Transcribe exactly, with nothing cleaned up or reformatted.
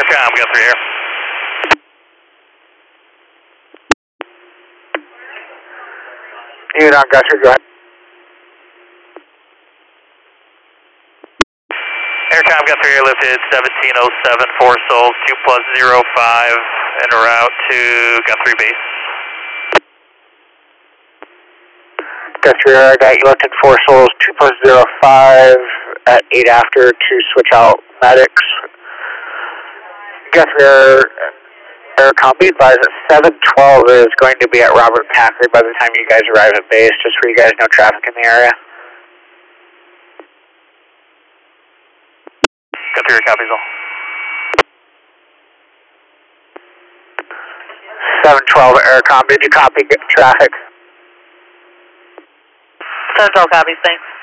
Aircom, Guthrie here. Unit on Guthrie, go ahead. Aircom, Guthrie here, lifted seventeen oh seven, four souls, two plus zero five, en route to Guthrie Base. Guthrie, I got you lifted four souls, two plus zero five at eight after to switch out medics. Guthrie, Aircom, be advised that seven twelve is going to be at Robert Packard by the time you guys arrive at base, just so you guys know traffic in the area. Guthrie, copies all. seven twelve Aircom, did you copy traffic? seven twelve copies, thanks.